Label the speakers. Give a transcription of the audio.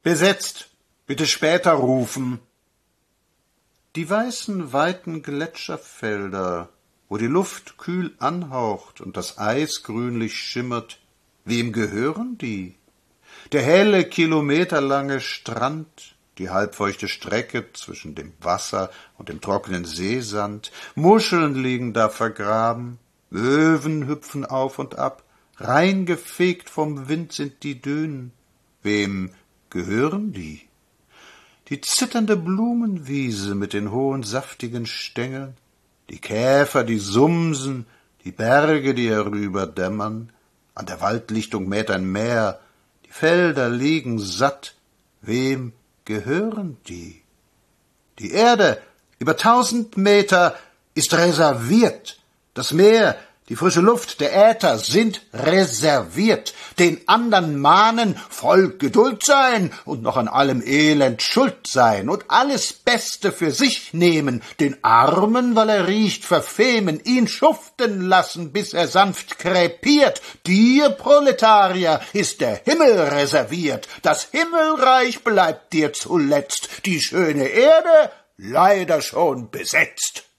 Speaker 1: Besetzt. Bitte später rufen. Die weißen, weiten Gletscherfelder, wo die Luft kühl anhaucht und das Eis grünlich schimmert, wem gehören die? Der helle, kilometerlange Strand, die halbfeuchte Strecke zwischen dem Wasser und dem trockenen Seesand, Muscheln liegen da vergraben, Möwen hüpfen auf und ab, reingefegt vom Wind sind die Dünen. Wem gehören die? Die zitternde Blumenwiese mit den hohen, saftigen Stängeln, die Käfer, die sumsen, die Berge, die herüberdämmern, an der Waldlichtung mäht ein Meer, die Felder liegen satt, wem gehören die? Die Erde über 1000 Meter ist reserviert, das Meer, die frische Luft, der Äther sind reserviert, den andern mahnen, voll Geduld sein und noch an allem Elend schuld sein und alles Beste für sich nehmen, den Armen, weil er riecht, verfemen, ihn schuften lassen, bis er sanft krepiert. Dir, Proletarier, ist der Himmel reserviert, das Himmelreich bleibt dir zuletzt, die schöne Erde leider schon besetzt.